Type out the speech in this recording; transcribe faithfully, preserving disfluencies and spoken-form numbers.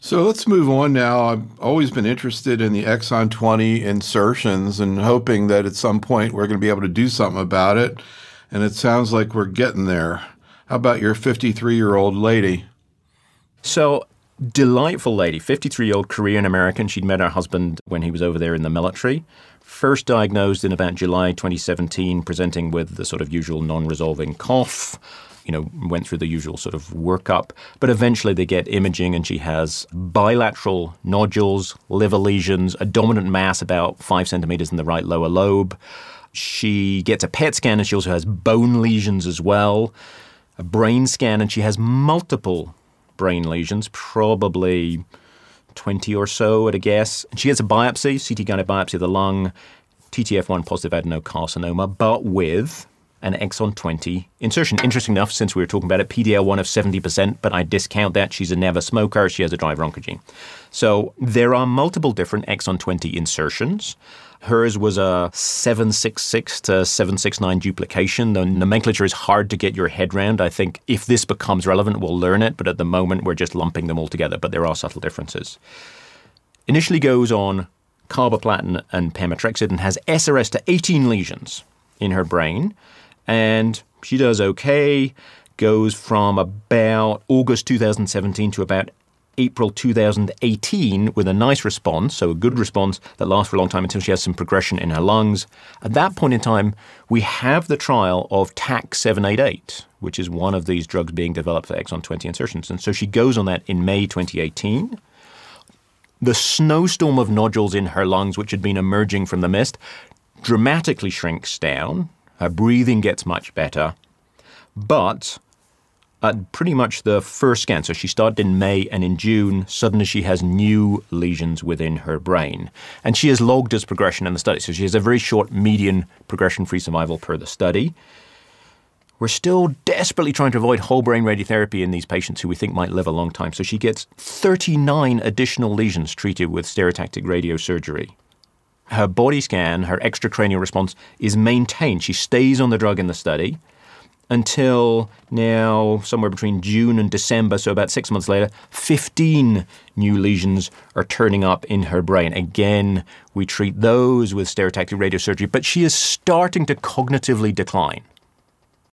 So let's move on now. I've always been interested in the exon twenty insertions and hoping that at some point we're going to be able to do something about it. And it sounds like we're getting there. How about your fifty-three-year-old lady? So, delightful lady, fifty-three-year-old Korean American. She'd met her husband when he was over there in the military. First diagnosed in about July twenty seventeen, presenting with the sort of usual non-resolving cough. You know, went through the usual sort of workup. But eventually they get imaging and she has bilateral nodules, liver lesions, a dominant mass about five centimeters in the right lower lobe. She gets a P E T scan and she also has bone lesions as well. A brain scan and she has multiple brain lesions, probably twenty or so at a guess. And she gets a biopsy, C T guided biopsy of the lung, T T F one positive adenocarcinoma, but with an exon twenty insertion. Interesting enough, since we were talking about it, P D L one of seventy percent, but I discount that. She's a never smoker. She has a driver oncogene. So there are multiple different exon twenty insertions. Hers was a seven sixty-six to seven sixty-nine duplication. The nomenclature is hard to get your head around. I think if this becomes relevant, we'll learn it, but at the moment we're just lumping them all together, but there are subtle differences. Initially goes on carboplatin and pemetrexed and has S R S to eighteen lesions in her brain. And she does okay, goes from about August two thousand seventeen to about April two thousand eighteen with a nice response, so a good response that lasts for a long time until she has some progression in her lungs. At that point in time, we have the trial of T A C seven eighty-eight, which is one of these drugs being developed for exon twenty insertions. And so she goes on that in May twenty eighteen. The snowstorm of nodules in her lungs, which had been emerging from the mist, dramatically shrinks down. Her breathing gets much better. But at pretty much the first scan, so she started in May and in June, suddenly she has new lesions within her brain. And she has logged as progression in the study. So she has a very short median progression-free survival per the study. We're still desperately trying to avoid whole brain radiotherapy in these patients who we think might live a long time. So she gets thirty-nine additional lesions treated with stereotactic radiosurgery. Her body scan, her extracranial response is maintained. She stays on the drug in the study until now, somewhere between June and December, so about six months later, fifteen new lesions are turning up in her brain. Again, we treat those with stereotactic radiosurgery, but she is starting to cognitively decline.